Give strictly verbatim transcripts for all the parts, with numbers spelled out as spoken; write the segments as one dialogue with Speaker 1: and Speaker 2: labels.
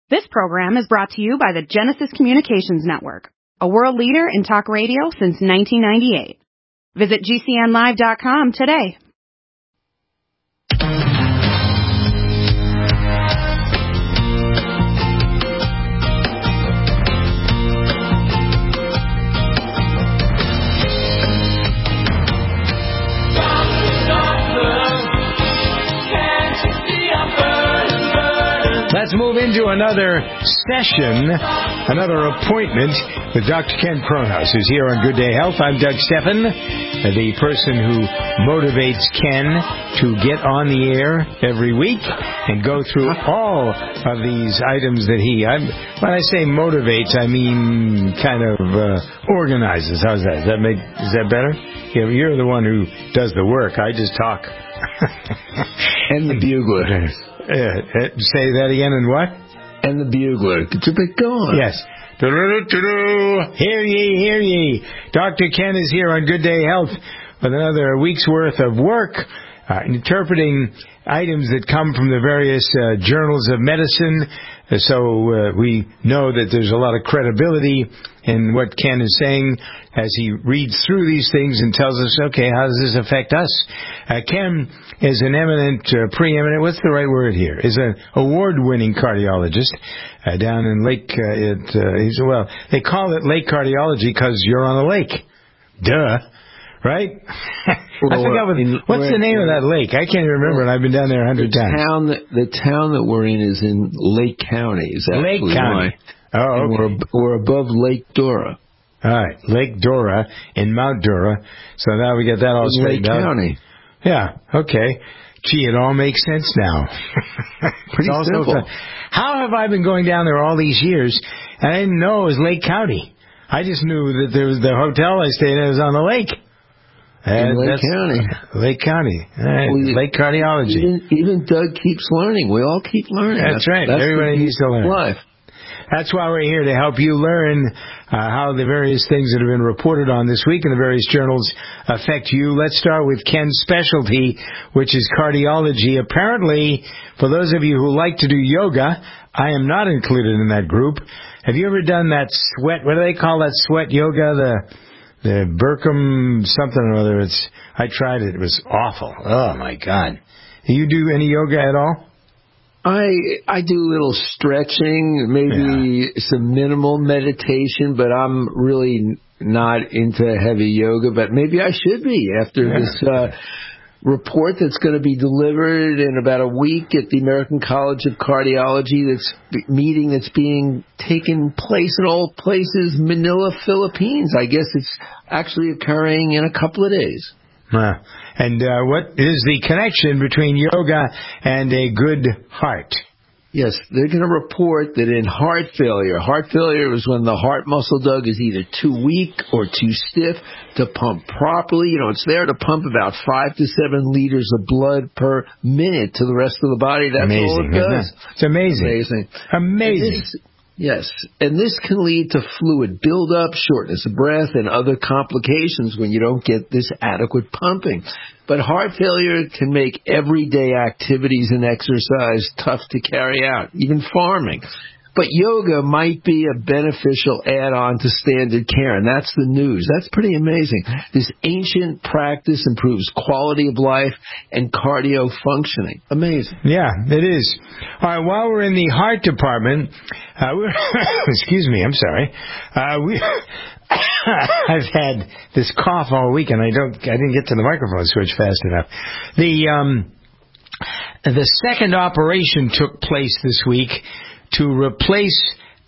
Speaker 1: This program is brought to you by the Genesis Communications Network, a world leader in talk radio since nineteen ninety-eight. Visit G C N live dot com today.
Speaker 2: Let's move into another session, another appointment with Doctor Ken Kronhaus, who's here on Good Day Health. I'm Doug Steffen, the person who motivates Ken to get on the air every week and go through all of these items that he, I'm, when I say motivates, I mean kind of uh, organizes. How's that? Does that make, is that better? Yeah, you're the one who does the work. I just talk.
Speaker 3: And the bugler.
Speaker 2: Uh, uh, say that again, and what?
Speaker 3: And the bugler. Get your bit going.
Speaker 2: Yes. Do-do-do-do-do. Hear ye, hear ye. Doctor Ken is here on Good Day Health with another week's worth of work, uh, interpreting items that come from the various uh, journals of medicine. Uh, so uh, we know that there's a lot of credibility in what Ken is saying as he reads through these things and tells us, okay, how does this affect us? Uh, Ken is an eminent, uh, preeminent, what's the right word here? Is an award-winning cardiologist uh, down in Lake, uh, it, uh, he's, well, they call it lake cardiology because you're on a lake. Duh. Right?
Speaker 3: Well,
Speaker 2: I forgot what,
Speaker 3: in,
Speaker 2: what's the name of that lake? I can't even remember, and I've been down there a hundred times.
Speaker 3: Town that, the town that we're in is in Lake County. Is
Speaker 2: Lake County.
Speaker 3: Why.
Speaker 2: Oh, okay.
Speaker 3: We're, we're above Lake Dora.
Speaker 2: All right, Lake Dora in Mount Dora. So now we get that all
Speaker 3: in
Speaker 2: straightened
Speaker 3: Lake
Speaker 2: out.
Speaker 3: County.
Speaker 2: Yeah, okay. Gee, it all makes sense now.
Speaker 3: Pretty simple.
Speaker 2: So how have I been going down there all these years, and I didn't know it was Lake County? I just knew that there was the hotel I stayed at was on the lake.
Speaker 3: In Lake County.
Speaker 2: Lake County. Right.
Speaker 3: Well,
Speaker 2: Lake cardiology.
Speaker 3: Even, even Doug keeps learning. We all keep learning.
Speaker 2: That's, that's right.
Speaker 3: That's
Speaker 2: Everybody needs to learn.
Speaker 3: Life.
Speaker 2: That's why we're here, to help you learn uh, how the various things that have been reported on this week in the various journals affect you. Let's start with Ken's specialty, which is cardiology. Apparently, for those of you who like to do yoga, I am not included in that group. Have you ever done that sweat, what do they call that sweat yoga? The the Burkham something or other. It's I tried it. It was awful. Oh, my God. Do you do any yoga at all?
Speaker 3: I I do a little stretching, maybe yeah. some minimal meditation, but I'm really not into heavy yoga. But maybe I should be after yeah. this uh, report that's going to be delivered in about a week at the American College of Cardiology. That's meeting that's being taken place in all places, Manila, Philippines. I guess it's actually occurring in a couple of days.
Speaker 2: Uh, and uh, what is the connection between yoga and a good heart?
Speaker 3: Yes, they're going to report that in heart failure, heart failure is when the heart muscle, Doug, is either too weak or too stiff to pump properly. You know, it's there to pump about five to seven liters of blood per minute to the rest of the body. That's
Speaker 2: amazing,
Speaker 3: all it does.
Speaker 2: It? It's amazing.
Speaker 3: Amazing.
Speaker 2: Amazing.
Speaker 3: Yes, and this can lead to fluid buildup, shortness of breath, and other complications when you don't get this adequate pumping. But heart failure can make everyday activities and exercise tough to carry out, even farming. But yoga might be a beneficial add-on to standard care, and that's the news. That's pretty amazing. This ancient practice improves quality of life and cardio functioning. Amazing.
Speaker 2: Yeah, it is. All right, while we're in the heart department, uh, we're excuse me, I'm sorry. Uh, we I've had this cough all week, and I don't, I didn't get to the microphone switch fast enough. The um, the second operation took place this week to replace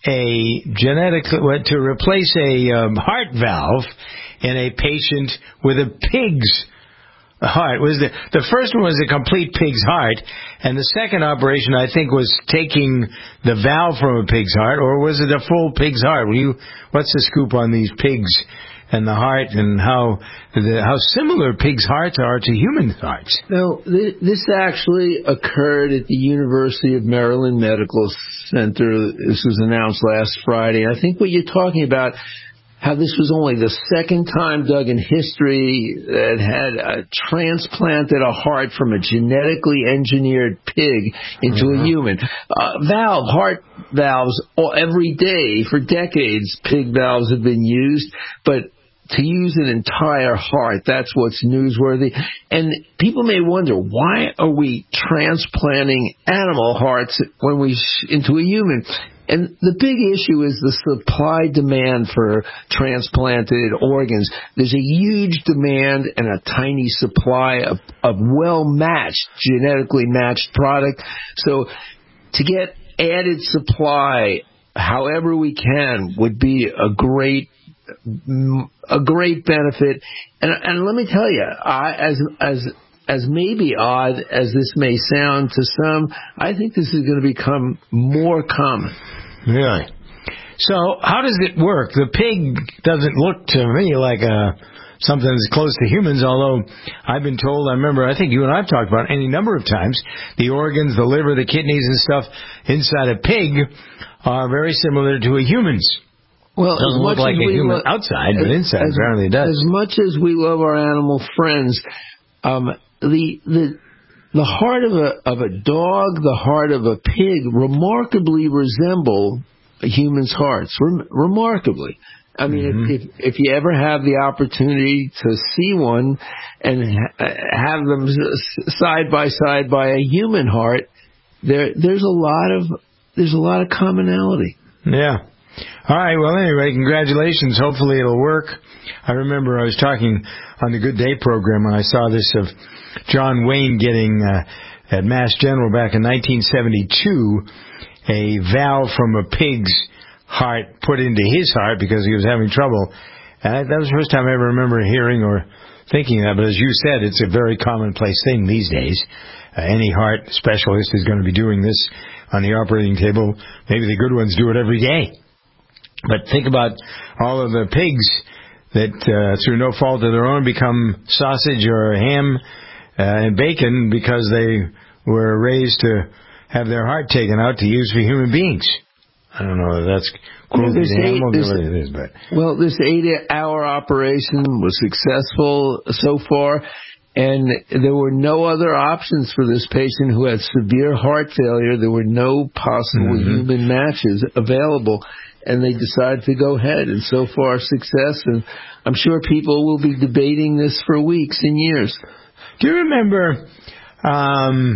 Speaker 2: a genetic, to replace a um, heart valve in a patient with a pig's heart. Was the the first one was a complete pig's heart, and the second operation, I think, was taking the valve from a pig's heart, or was it a full pig's heart? Will you, what's the scoop on these pigs and the heart, and how the, how similar pigs' hearts are to human hearts?
Speaker 3: No, th- this actually occurred at the University of Maryland Medical Center. This was announced last Friday. I think what you're talking about, how this was only the second time, Doug, in history that had uh, transplanted a heart from a genetically engineered pig into uh-huh. a human. Uh, valve, heart valves all, every day for decades. Pig valves have been used, but to use an entire heart, that's what's newsworthy. And people may wonder, why are we transplanting animal hearts when we sh- into a human? And the big issue is the supply-demand for transplanted organs. There's a huge demand and a tiny supply of, of well-matched, genetically matched product. So to get added supply, however we can, would be a great a great benefit. And, and let me tell you, I, as as as maybe odd as this may sound to some, I think this is going to become more common.
Speaker 2: Really? So how does it work? The pig doesn't look to me like a, something that's close to humans, although I've been told, I remember, I think you and I have talked about any number of times, the organs, the liver, the kidneys and stuff inside a pig are very similar to a human's.
Speaker 3: Well,
Speaker 2: it doesn't
Speaker 3: as
Speaker 2: look
Speaker 3: much
Speaker 2: like
Speaker 3: as
Speaker 2: a
Speaker 3: we
Speaker 2: human
Speaker 3: lo-
Speaker 2: outside, but inside
Speaker 3: as,
Speaker 2: apparently it does.
Speaker 3: As much as we love our animal friends, um, the the the heart of a of a dog, the heart of a pig, remarkably resemble a human's hearts. Rem- remarkably. I mean, mm-hmm. if, if if you ever have the opportunity to see one and ha- have them side by side by a human heart, there there's a lot of there's a lot of commonality.
Speaker 2: Yeah. All right, well, anyway, congratulations. Hopefully it'll work. I remember I was talking on the Good Day program when I saw this of John Wayne getting, uh, at Mass General back in nineteen seventy-two, a valve from a pig's heart put into his heart because he was having trouble. And that was the first time I ever remember hearing or thinking that. But as you said, it's a very commonplace thing these days. Uh, any heart specialist is going to be doing this on the operating table. Maybe the good ones do it every day. But think about all of the pigs that, uh, through no fault of their own, become sausage or ham uh, and bacon because they were raised to have their heart taken out to use for human beings. I don't know if that's cruelty to animals or what it is, but...
Speaker 3: Well, this eight-hour operation was successful so far, and there were no other options for this patient who had severe heart failure. There were no possible mm-hmm. human matches available. And they decided to go ahead, and so far success, and I'm sure people will be debating this for weeks and years.
Speaker 2: Do you remember, um,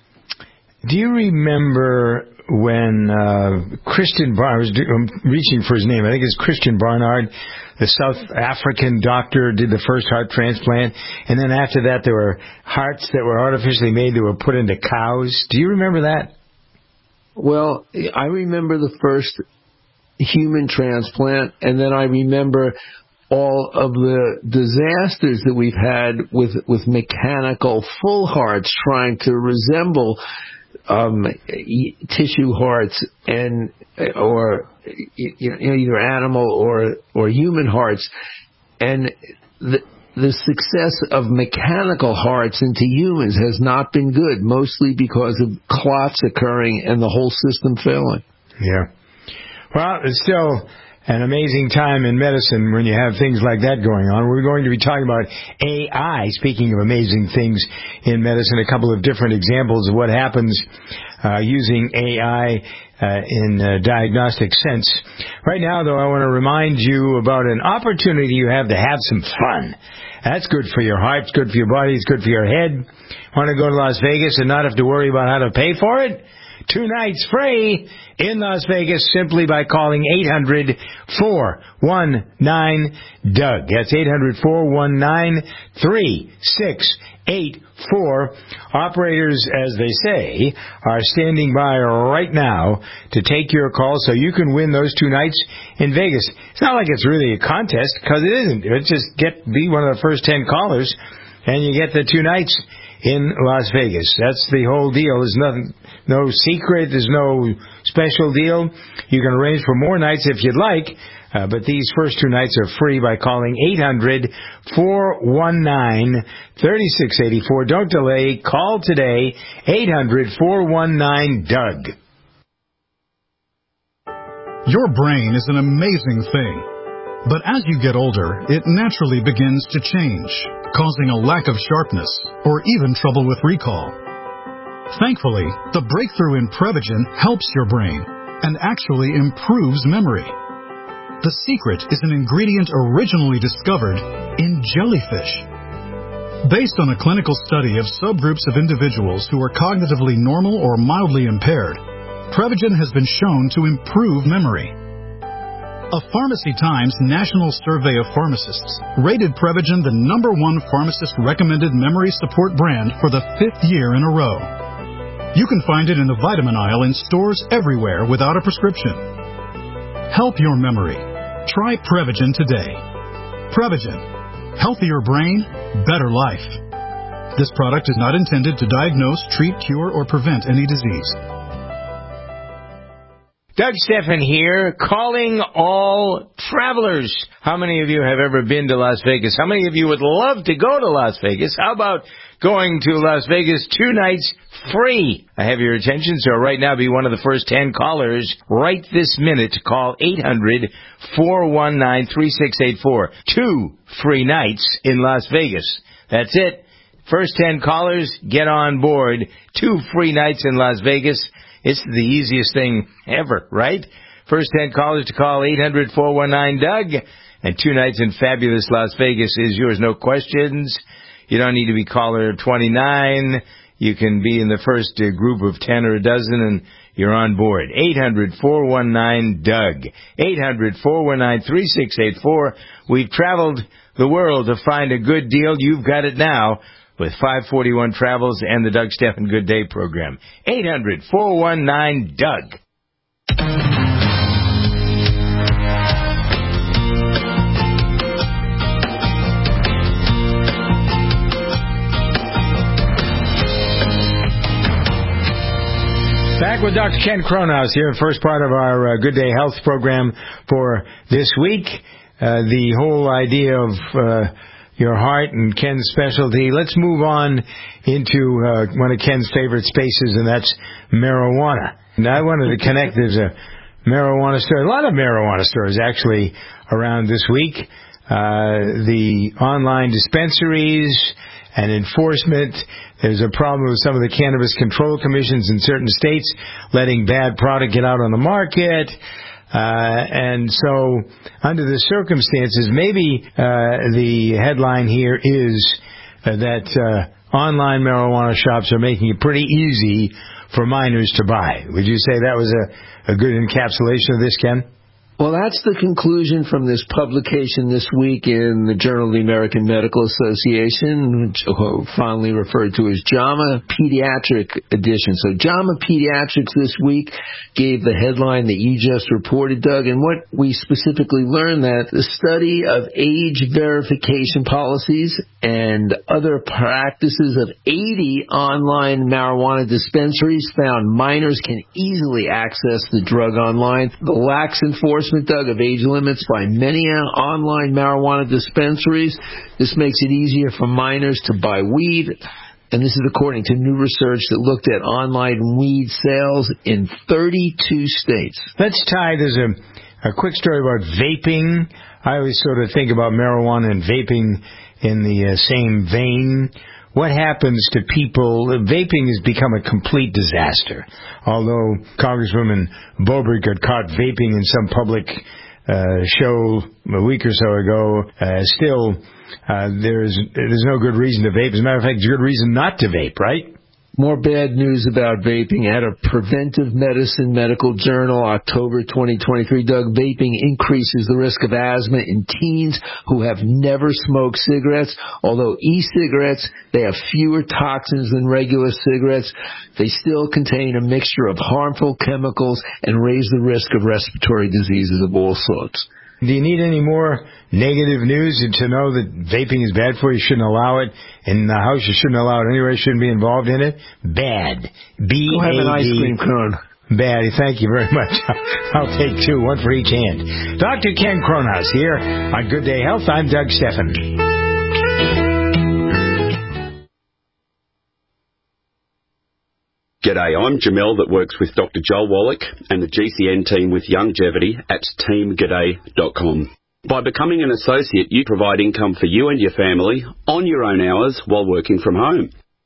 Speaker 2: do you remember when uh, Christian Barnard, I was do, I'm reaching for his name, I think it's Christian Barnard, the South African doctor, did the first heart transplant, and then after that there were hearts that were artificially made that were put into cows. Do you remember that?
Speaker 3: Well, I remember the first human transplant, and then I remember all of the disasters that we've had with with mechanical full hearts trying to resemble um, tissue hearts and or you know, either animal or or human hearts, and the the success of mechanical hearts into humans has not been good, mostly because of clots occurring and the whole system failing.
Speaker 2: Yeah. Well, it's still an amazing time in medicine when you have things like that going on. We're going to be talking about A I, speaking of amazing things in medicine, a couple of different examples of what happens uh, using A I uh, in a diagnostic sense. Right now, though, I want to remind you about an opportunity you have to have some fun. That's good for your heart, it's good for your body, it's good for your head. Want to go to Las Vegas and not have to worry about how to pay for it? Two nights free in Las Vegas simply by calling eight hundred, four one nine, D U G. That's eight hundred, four one nine, three six eight four. Operators, as they say, are standing by right now to take your call so you can win those two nights in Vegas. It's not like it's really a contest, because it isn't. It's just get be one of the first ten callers, and you get the two nights in Las Vegas. That's the whole deal. There's nothing, no secret. There's no special deal. You can arrange for more nights if you'd like, uh, but these first two nights are free by calling eight hundred, four one nine, three six eight four. Don't delay. Call today, eight hundred, four one nine, D U G.
Speaker 4: Your brain is an amazing thing. But as you get older, it naturally begins to change, causing a lack of sharpness or even trouble with recall. Thankfully, the breakthrough in Prevagen helps your brain and actually improves memory. The secret is an ingredient originally discovered in jellyfish. Based on a clinical study of subgroups of individuals who are cognitively normal or mildly impaired, Prevagen has been shown to improve memory. A Pharmacy Times national survey of pharmacists rated Prevagen the number one pharmacist-recommended memory support brand for the fifth year in a row. You can find it in the vitamin aisle in stores everywhere without a prescription. Help your memory. Try Prevagen today. Prevagen. Healthier brain, better life. This product is not intended to diagnose, treat, cure, or prevent any disease.
Speaker 2: Doug Stephan here, calling all travelers. How many of you have ever been to Las Vegas? How many of you would love to go to Las Vegas? How about going to Las Vegas two nights free? I have your attention, so right now be one of the first ten callers right this minute to call eight hundred, four one nine, three six eight four. Two free nights in Las Vegas. That's it. First ten callers, get on board. Two free nights in Las Vegas. It's the easiest thing ever, right? First ten callers to call eight hundred, four one nine, Doug. And two nights in fabulous Las Vegas is yours, no questions. You don't need to be caller twenty-nine. You can be in the first uh, group of ten or a dozen, and you're on board. eight hundred, four one nine, Doug. eight hundred, four one nine, three six eight four. We've traveled the world to find a good deal. You've got it now with five forty-one Travels and the Doug Stephan Good Day program. eight hundred, four one nine, Doug. Back with Doctor Ken Cronhaus here, the first part of our uh, Good Day Health program for this week. Uh, the whole idea of uh, your heart and Ken's specialty. Let's move on into uh, one of Ken's favorite spaces, and that's marijuana. And I wanted to connect. There's a marijuana store, a lot of marijuana stores actually around this week. Uh, the online dispensaries and enforcement. There's a problem with some of the cannabis control commissions in certain states letting bad product get out on the market. Uh, and so under the circumstances, maybe uh, the headline here is uh, that uh, online marijuana shops are making it pretty easy for minors to buy. Would you say that was a, a good encapsulation of this, Ken?
Speaker 3: Well, that's the conclusion from this publication this week in the Journal of the American Medical Association, which fondly referred to as JAMA Pediatric Edition. So JAMA Pediatrics this week gave the headline that you just reported, Doug, and what we specifically learned that the study of age verification policies and other practices of eighty online marijuana dispensaries found minors can easily access the drug online. The lax enforcement Doug, of age limits by many online marijuana dispensaries. This makes it easier for minors to buy weed. And this is according to new research that looked at online weed sales in thirty-two states.
Speaker 2: Let's tie, there's a, a quick story about vaping. I always sort of think about marijuana and vaping in the uh, same vein. What happens to people? Vaping has become a complete disaster. Although Congresswoman Boebert got caught vaping in some public uh, show a week or so ago, uh, still uh, there's there's no good reason to vape. As a matter of fact, there's a good reason not to vape, right?
Speaker 3: More bad news about vaping. Out of Preventive Medicine Medical Journal, October twenty twenty-three, Doug, vaping increases the risk of asthma in teens who have never smoked cigarettes. Although e-cigarettes, they have fewer toxins than regular cigarettes, they still contain a mixture of harmful chemicals and raise the risk of respiratory diseases of all sorts.
Speaker 2: Do you need any more negative news to know that vaping is bad for you? You shouldn't allow it in the house. You shouldn't allow it anywhere. You shouldn't be involved in it. Bad. B A D.
Speaker 3: Go have an ice cream cone.
Speaker 2: Bad. Thank you very much. I'll take two, one for each hand. Doctor Ken Cronhaus here on Good Day Health. I'm Doug Stephan.
Speaker 5: G'day, I'm Jamel that works with Doctor Joel Wallach and the G C N team with Longevity at team g'day dot com. By becoming an associate, you provide income for you and your family on your own hours while working from home.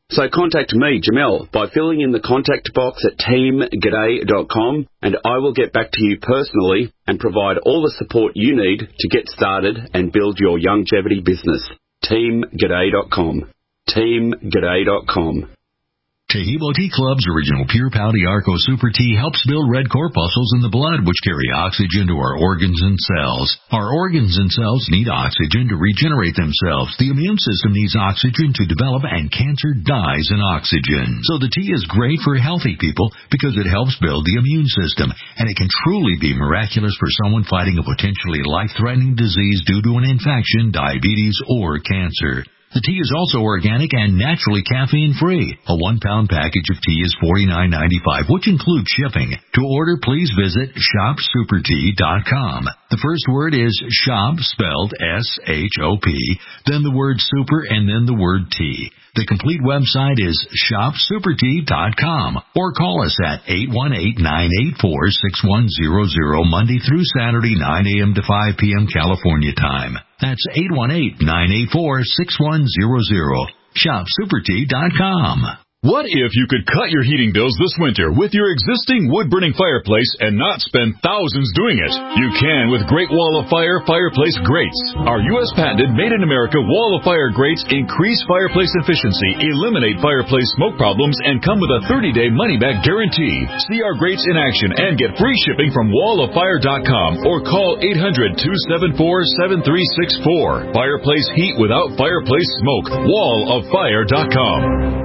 Speaker 5: So contact me, Jamel, by filling in the contact box at team g'day dot com, and I will get back to you personally and provide all the support you need to get started and build your longevity business. team g'day dot com. team g'day dot com.
Speaker 6: Taheebo Tea Club's original Pure Pouty Arco Super Tea helps build red corpuscles in the blood, which carry oxygen to our organs and cells. Our organs and cells need oxygen to regenerate themselves. The immune system needs oxygen to develop, and cancer dies in oxygen. So the tea is great for healthy people because it helps build the immune system, and it can truly be miraculous for someone fighting a potentially life-threatening disease due to an infection, diabetes, or cancer. The tea is also organic and naturally caffeine-free. A one-pound package of tea is forty-nine ninety-five, which includes shipping. To order, please visit shop super tea dot com. The first word is shop, spelled S H O P, then the word super, and then the word tea. The complete website is shop super tea dot com, or call us at eight one eight, nine eight four, six one zero zero, Monday through Saturday, nine a.m. to five p.m. California time. That's eight one eight, nine eight four, six one zero zero. shop super tea dot com.
Speaker 7: What if you could cut your heating bills this winter with your existing wood-burning fireplace and not spend thousands doing it? You can with Great Wall of Fire Fireplace Grates. Our U S patented made-in-America Wall of Fire grates increase fireplace efficiency, eliminate fireplace smoke problems, and come with a thirty-day money-back guarantee. See our grates in action and get free shipping from wall of fire dot com or call eight hundred, two seven four, seven three six four. Fireplace heat without fireplace smoke. wall of fire dot com.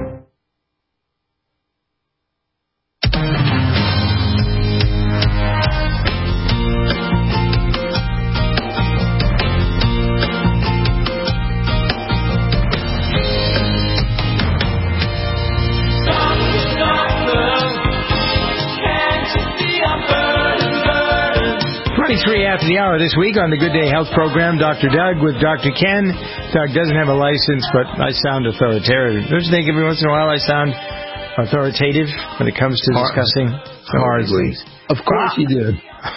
Speaker 2: twenty-three after the hour this week on the Good Day Health program. Doctor Doug with Doctor Ken. Doug doesn't have a license, but I sound authoritative. Don't you think every once in a while I sound authoritative when it comes to discussing
Speaker 3: hardly? Of course you do.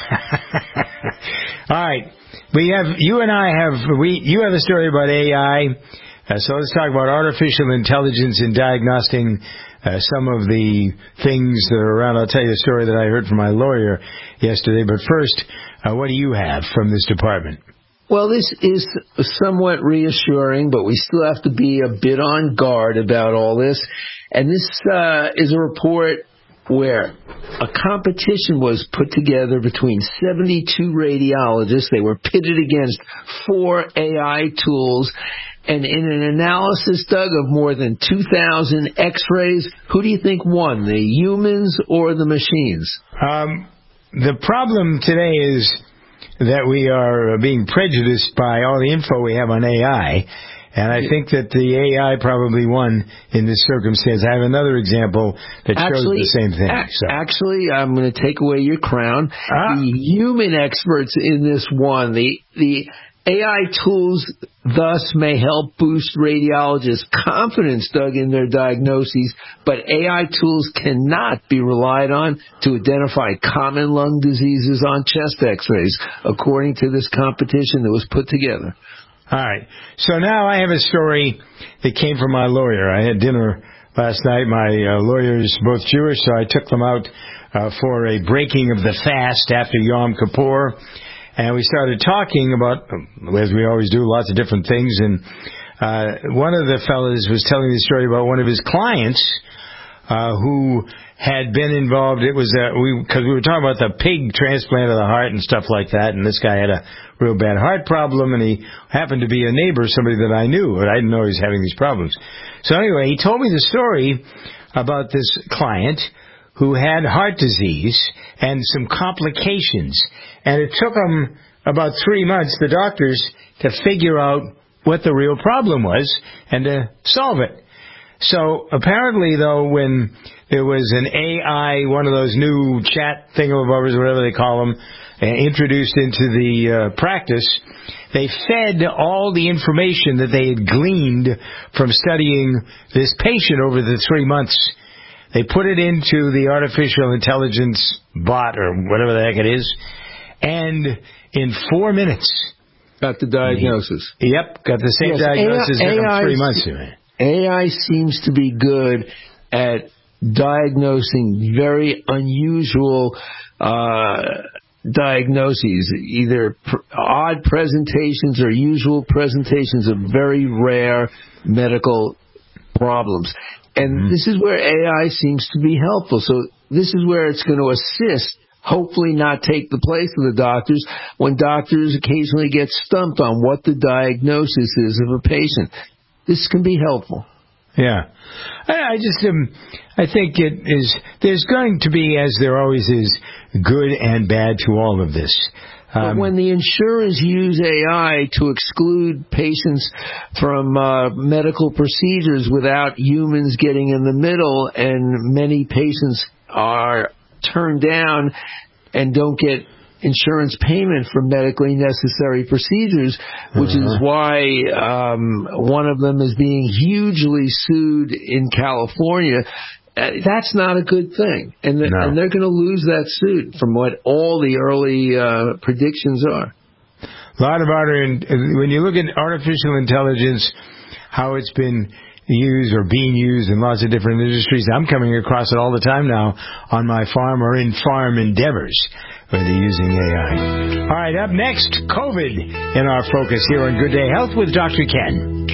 Speaker 2: All right, we have you and I have we you have a story about A I. Uh, so let's talk about artificial intelligence in diagnosing uh, some of the things that are around. I'll tell you a story that I heard from my lawyer yesterday. But first, uh, what do you have from this department?
Speaker 3: Well, this is somewhat reassuring, but we still have to be a bit on guard about all this. And this uh, is a report where a competition was put together between seventy-two radiologists. They were pitted against four A I tools. And in an analysis, Doug, of more than two thousand x-rays, who do you think won, the humans or the machines?
Speaker 2: Um, the problem today is that we are being prejudiced by all the info we have on A I. And I think that the A I probably won in this circumstance. I have another example that
Speaker 3: actually,
Speaker 2: shows the same thing.
Speaker 3: A-
Speaker 2: so.
Speaker 3: Actually, I'm going to take away your crown.
Speaker 2: Ah.
Speaker 3: The human experts in this won. The the A I tools thus may help boost radiologists' confidence, Doug, in their diagnoses, but A I tools cannot be relied on to identify common lung diseases on chest x-rays, according to this competition that was put together.
Speaker 2: All right. So now I have a story that came from my lawyer. I had dinner last night. My uh, lawyer's both Jewish, so I took them out uh, for a breaking of the fast after Yom Kippur. And we started talking about, as we always do, lots of different things. And uh, one of the fellas was telling the story about one of his clients uh, who had been involved. It was uh, we because we were talking about the pig transplant of the heart and stuff like that. And this guy had a real bad heart problem, and he happened to be a neighbor, somebody that I knew, but I didn't know he was having these problems. So anyway, he told me the story about this client who had heart disease and some complications. And it took them about three months, the doctors, to figure out what the real problem was and to solve it. So apparently, though, when there was an A I, one of those new chat thingamabobbers, whatever they call them, uh, introduced into the uh, practice, they fed all the information that they had gleaned from studying this patient over the three months. They put it into the artificial intelligence bot or whatever the heck it is, and in four minutes...
Speaker 3: Got the diagnosis.
Speaker 2: Yep, got the same
Speaker 3: yes,
Speaker 2: diagnosis
Speaker 3: A I,
Speaker 2: in
Speaker 3: A I
Speaker 2: three
Speaker 3: is,
Speaker 2: months.
Speaker 3: A I seems to be good at diagnosing very unusual uh, diagnoses, either pr- odd presentations or usual presentations of very rare medical problems. And mm-hmm. this is where A I seems to be helpful. So this is where it's going to assist, hopefully not take the place of the doctors, when doctors occasionally get stumped on what the diagnosis is of a patient. This can be helpful.
Speaker 2: Yeah. I, I just, um, I think it is, there's going to be, as there always is, good and bad to all of this.
Speaker 3: Um, but when the insurers use A I to exclude patients from uh, medical procedures without humans getting in the middle, and many patients are turned down and don't get insurance payment for medically necessary procedures, which uh-huh. is why um, one of them is being hugely sued in California. Uh, that's not a good thing, and, the, no. and they're going to lose that suit from what all the early uh, predictions are.
Speaker 2: A lot of art, when you look at artificial intelligence, how it's been used or being used in lots of different industries. I'm coming across it all the time now on my farm or in farm endeavors where they're using A I. All right, up next, COVID in our focus here on Good Day Health with Doctor Ken.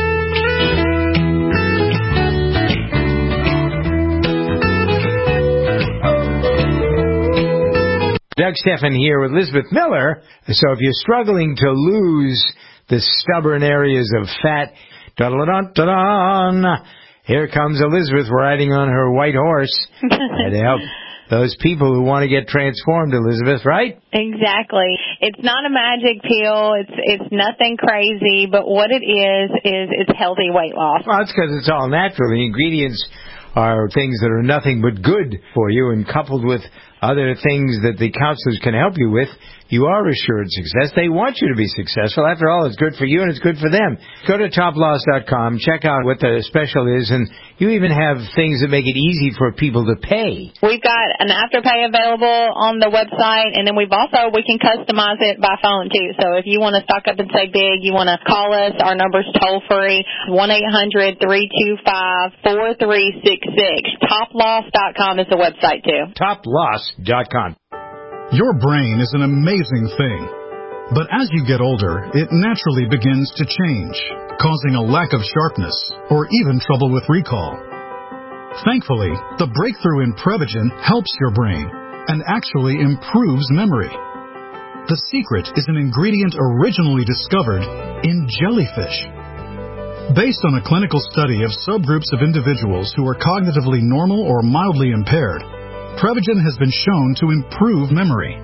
Speaker 2: Doug Stephan here with Elizabeth Miller. So if you're struggling to lose the stubborn areas of fat, da-da-da-da-da, here comes Elizabeth riding on her white horse to help those people who want to get transformed, Elizabeth, right?
Speaker 8: Exactly. It's not a magic pill. It's it's nothing crazy, but what it is, is it's healthy weight loss.
Speaker 2: Well, it's because it's all natural. The ingredients are things that are nothing but good for you, and coupled with other things that the counselors can help you with, you are assured success. They want you to be successful. After all, it's good for you and it's good for them. Go to top loss dot com, check out what the special is, and you even have things that make it easy for people to pay.
Speaker 8: We've got an Afterpay available on the website, and then we've also, we can customize it by phone too. So if you want to stock up and say big, you want to call us, our number's toll free, one eight hundred three two five four three six six. top loss dot com is the website too.
Speaker 2: top loss dot com.
Speaker 4: Your brain is an amazing thing, but as you get older, it naturally begins to change, causing a lack of sharpness or even trouble with recall. Thankfully, the breakthrough in Prevagen helps your brain and actually improves memory. The secret is an ingredient originally discovered in jellyfish. Based on a clinical study of subgroups of individuals who are cognitively normal or mildly impaired, Prevagen has been shown to improve memory.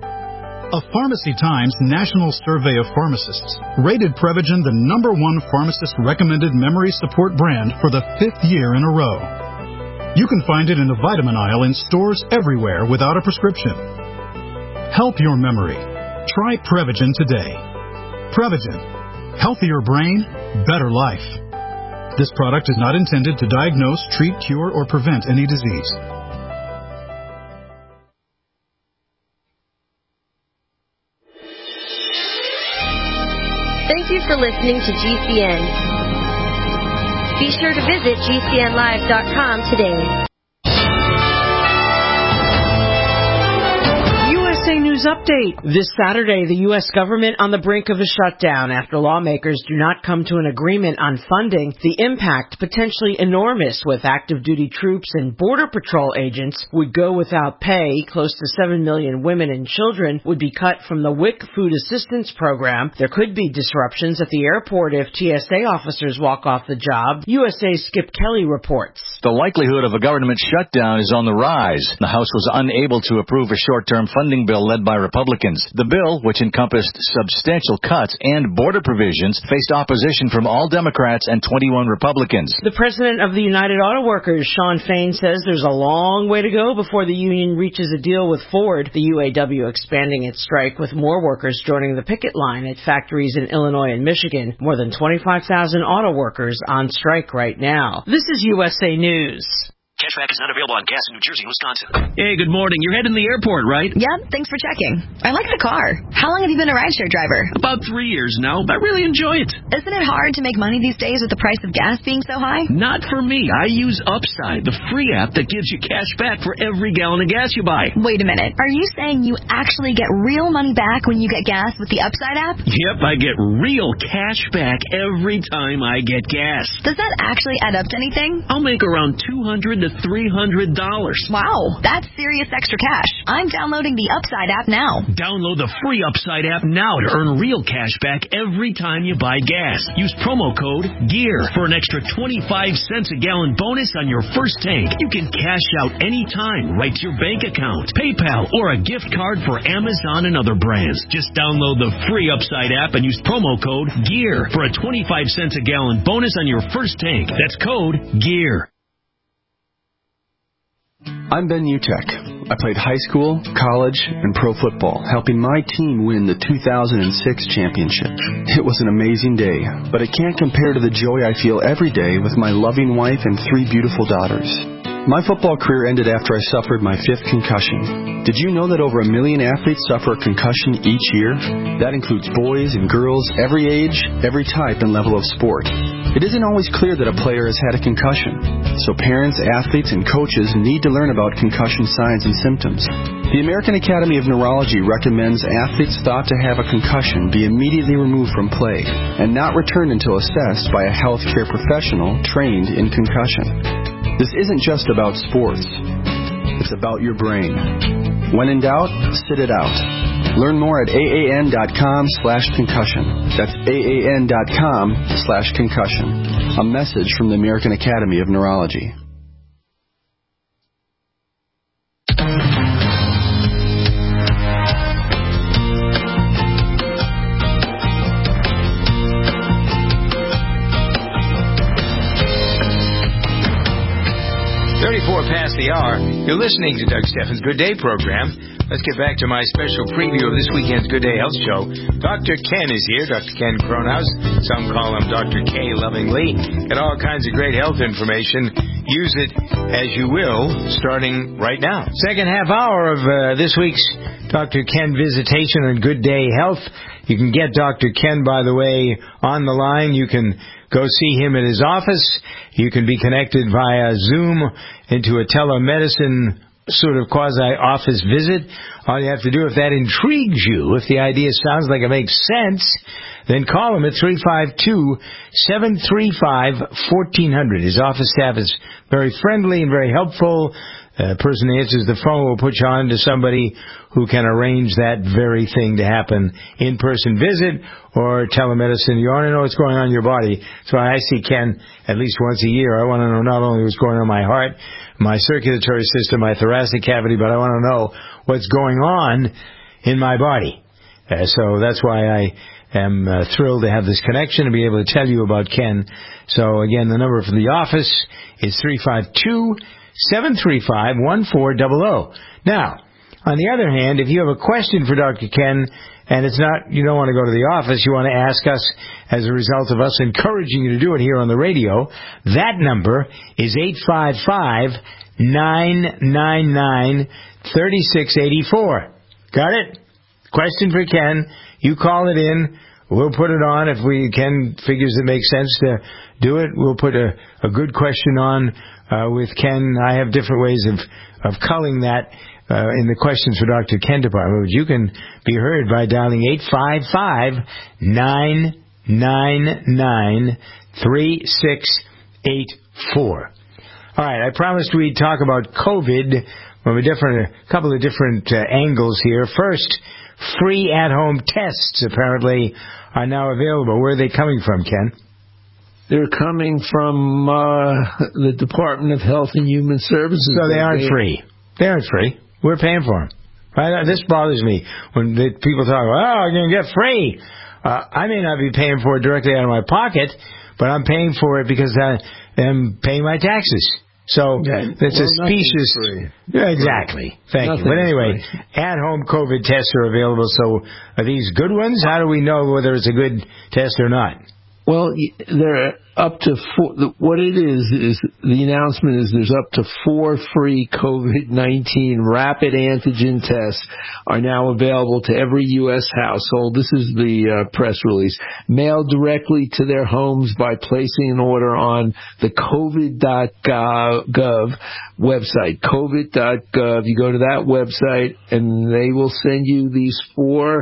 Speaker 4: A Pharmacy Times National Survey of Pharmacists rated Prevagen the number one pharmacist-recommended memory support brand for the fifth year in a row. You can find it in the vitamin aisle in stores everywhere without a prescription. Help your memory. Try Prevagen today. Prevagen. Healthier brain, better life. This product is not intended to diagnose, treat, cure, or prevent any disease.
Speaker 9: Thank you for listening to G C N. Be sure to visit G C N live dot com today.
Speaker 10: U S A News Update. This Saturday, the U S government on the brink of a shutdown after lawmakers do not come to an agreement on funding. The impact, potentially enormous, with active duty troops and Border Patrol agents would go without pay. Close to seven million women and children would be cut from the W I C food assistance program. There could be disruptions at the airport if T S A officers walk off the job. U S A's Skip Kelly reports.
Speaker 11: The likelihood of a government shutdown is on the rise. The House was unable to approve a short-term funding bill led by Republicans. The bill, which encompassed substantial cuts and border provisions, faced opposition from all Democrats and twenty-one Republicans.
Speaker 10: The president of the United Auto Workers, Shawn Fain, says there's a long way to go before the union reaches a deal with Ford. The U A W expanding its strike with more workers joining the picket line at factories in Illinois and Michigan. More than twenty-five thousand auto workers on strike right now. This is U S A News.
Speaker 12: Cashback is not available on gas in New Jersey and Wisconsin.
Speaker 13: Hey, good morning. You're heading to the airport, right?
Speaker 14: Yep, thanks for checking. I like the car. How long have you been a rideshare driver?
Speaker 13: About three years now. I really enjoy it.
Speaker 14: Isn't it hard to make money these days with the price of gas being so high?
Speaker 13: Not for me. I use Upside, the free app that gives you cash back for every gallon of gas you buy.
Speaker 14: Wait a minute. Are you saying you actually get real money back when you get gas with the Upside app?
Speaker 13: Yep, I get real cash back every time I get gas.
Speaker 14: Does that actually add up to anything?
Speaker 13: I'll make around two hundred to three hundred dollars.
Speaker 14: Wow, that's serious extra cash. I'm downloading the Upside app now.
Speaker 13: Download the free Upside app now to earn real cash back every time you buy gas. Use promo code GEAR for an extra twenty-five cents a gallon bonus on your first tank. You can cash out anytime right to your bank account, PayPal, or a gift card for Amazon and other brands. Just download the free Upside app and use promo code GEAR for a twenty-five cents a gallon bonus on your first tank. That's code GEAR.
Speaker 15: I'm Ben Utek. I played high school, college, and pro football, helping my team win the two thousand six championship. It was an amazing day, but it can't compare to the joy I feel every day with my loving wife and three beautiful daughters. My football career ended after I suffered my fifth concussion. Did you know that over a million athletes suffer a concussion each year? That includes boys and girls, every age, every type and level of sport. It isn't always clear that a player has had a concussion, so parents, athletes, and coaches need to learn about concussion signs and symptoms. The American Academy of Neurology recommends athletes thought to have a concussion be immediately removed from play and not returned until assessed by a healthcare professional trained in concussion. This isn't just about sports. It's about your brain. When in doubt, sit it out. Learn more at aan.com slash concussion. That's aan.com slash concussion. A message from the American Academy of Neurology.
Speaker 2: thirty-four past the hour. You're listening to Doug Steffens' Good Day program. Let's get back to my special preview of this weekend's Good Day Health Show. Doctor Ken is here, Doctor Ken Kronhaus. Some call him Doctor K lovingly. Got all kinds of great health information. Use it as you will, starting right now. Second half hour of uh, this week's Doctor Ken visitation on Good Day Health. You can get Doctor Ken, by the way, on the line. You can go see him at his office. You can be connected via Zoom into a telemedicine sort of quasi-office visit. All you have to do, if that intrigues you, if the idea sounds like it makes sense, then call him at three five two, seven three five, one four zero zero. His office staff is very friendly and very helpful. The person who answers the phone will put you on to somebody who can arrange that very thing to happen. In-person visit or telemedicine. You want to know what's going on in your body. So I see Ken at least once a year. I want to know not only what's going on in my heart, my circulatory system, my thoracic cavity, but I want to know what's going on in my body. Uh, so that's why I am uh, thrilled to have this connection and be able to tell you about Ken. So again, the number for the office is three five two, seven three five, one four zero zero. Now, on the other hand, if you have a question for Doctor Ken, and it's not, you don't want to go to the office, you want to ask us as a result of us encouraging you to do it here on the radio, that number is eight five five, nine nine nine, three six eight four. Got it? Question for Ken. You call it in. We'll put it on. If we Ken figures it makes sense to do it, we'll put a, a good question on uh, with Ken. I have different ways of, of culling that uh, in the questions for Doctor Ken department. But you can be heard by dialing eight five five, nine nine nine, three six eight four. All right, I promised we'd talk about COVID from a different, a couple of different uh, angles here. First, free at-home tests apparently are now available. Where are they coming from, Ken?
Speaker 3: They're coming from uh, the Department of Health and Human Services.
Speaker 2: So they aren't free. They aren't free. We're paying for them. Right? This bothers me when the people talk about, oh, I'm going to get free. Uh, I may not be paying for it directly out of my pocket, but I'm paying for it because I am paying my taxes. So yeah, it's well, a specious... Yeah, exactly. Thank nothing you. But anyway, at-home COVID tests are available. So are these good ones? How do we know whether it's a good test or not?
Speaker 3: Well, there up to four, what it is, is the announcement is there's up to four free COVID nineteen rapid antigen tests are now available to every U S household. This is the uh, press release. Mailed directly to their homes by placing an order on the covid dot gov website. covid dot gov. You go to that website and they will send you these four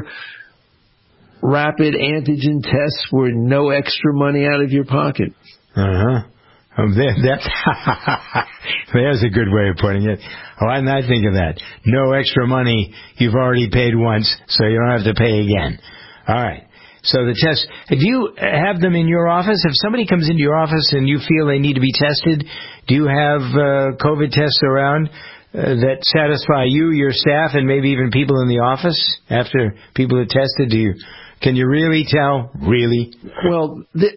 Speaker 3: rapid antigen tests for no extra money out of your pocket.
Speaker 2: Uh-huh. Um, that, that's, there's a good way of putting it. Oh, I did not think of that. No extra money. You've already paid once, so you don't have to pay again. All right. So the tests, do you have them in your office? If somebody comes into your office and you feel they need to be tested, do you have uh, COVID tests around uh, that satisfy you, your staff, and maybe even people in the office after people are tested? Do you, can you really tell? Really?
Speaker 3: Well, the,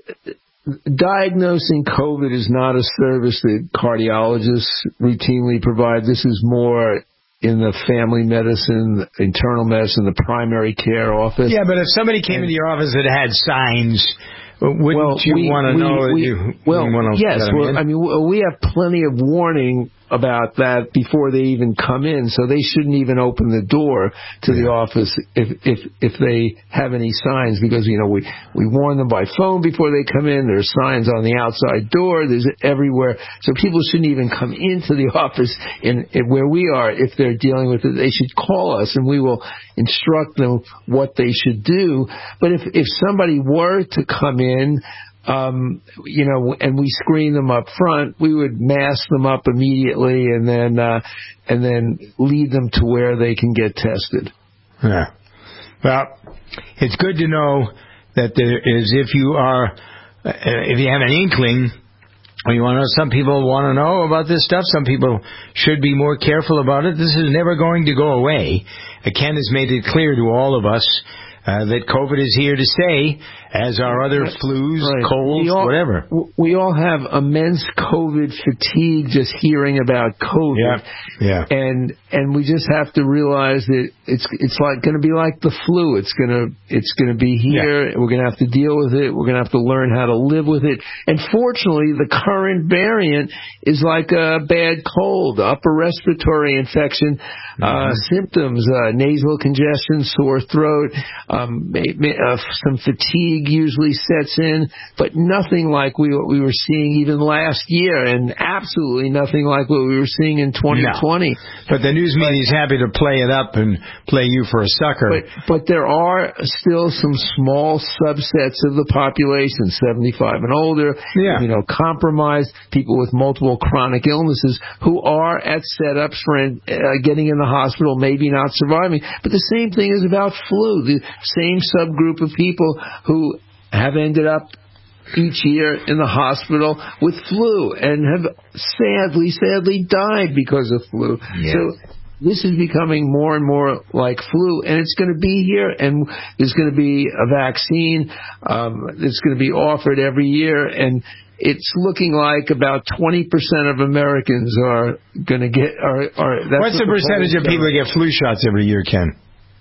Speaker 3: diagnosing COVID is not a service that cardiologists routinely provide. This is more in the family medicine, internal medicine, the primary care office.
Speaker 2: Yeah, but if somebody came and, into your office that had signs, wouldn't
Speaker 3: well,
Speaker 2: you
Speaker 3: we,
Speaker 2: want to
Speaker 3: we,
Speaker 2: know?
Speaker 3: We,
Speaker 2: you,
Speaker 3: well,
Speaker 2: you want to
Speaker 3: yes. Well, I mean, we have plenty of warning about that before they even come in, so they shouldn't even open the door to the office if if if they have any signs, because you know we we warn them by phone before they come in. There's signs on the outside door. There's everywhere, so people shouldn't even come into the office in, in where we are if they're dealing with it. They should call us and we will instruct them what they should do. But if if somebody were to come in, Um, you know, and we screen them up front, we would mask them up immediately and then, uh, and then lead them to where they can get tested.
Speaker 2: Yeah. Well, it's good to know that there is, if you are, uh, if you have an inkling, or you want to know, some people want to know about this stuff. Some people should be more careful about it. This is never going to go away. Uh, Ken has made it clear to all of us Uh, that COVID is here to stay, as are other flus,
Speaker 3: right.
Speaker 2: colds,
Speaker 3: we all,
Speaker 2: whatever.
Speaker 3: We all have immense COVID fatigue just hearing about COVID.
Speaker 2: Yeah, yeah.
Speaker 3: And and we just have to realize that it's it's like going to be like the flu. It's gonna it's gonna be here. Yeah. We're gonna have to deal with it. We're gonna have to learn how to live with it. And fortunately, the current variant is like a bad cold, upper respiratory infection, mm-hmm. uh, symptoms, uh, nasal congestion, sore throat. Um, may, may, uh, some fatigue usually sets in, but nothing like we what we were seeing even last year, and absolutely nothing like what we were seeing in twenty twenty.
Speaker 2: No. But the news media is happy to play it up and play you for a sucker.
Speaker 3: But, but there are still some small subsets of the population, seventy-five and older,
Speaker 2: yeah.
Speaker 3: you know, compromised, people with multiple chronic illnesses who are at setups for uh, getting in the hospital, maybe not surviving. But the same thing is about flu. The same subgroup of people who have ended up each year in the hospital with flu and have sadly, sadly died because of flu.
Speaker 2: Yeah.
Speaker 3: So this is becoming more and more like flu, and it's going to be here, and there's going to be a vaccine um, that's going to be offered every year, and it's looking like about twenty percent of Americans are going to get. Are, are that's
Speaker 2: What's the percentage of people that get flu shots every year, Ken?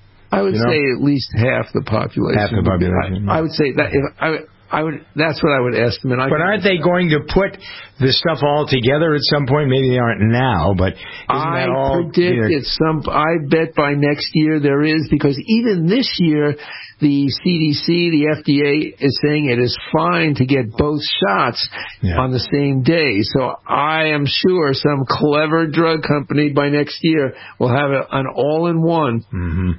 Speaker 3: I would
Speaker 2: you know?
Speaker 3: say at least half the population.
Speaker 2: Half the population.
Speaker 3: I, I would say that if I, I would. That's what I would estimate. I
Speaker 2: but aren't they going to put this stuff all together at some point? Maybe they aren't now, but isn't
Speaker 3: I
Speaker 2: that all?
Speaker 3: predict you know, it's some. I bet by next year there is, because even this year the C D C, the F D A is saying it is fine to get both shots yeah. on the same day. So I am sure some clever drug company by next year will have a, an all-in-one.
Speaker 2: Mm-hmm.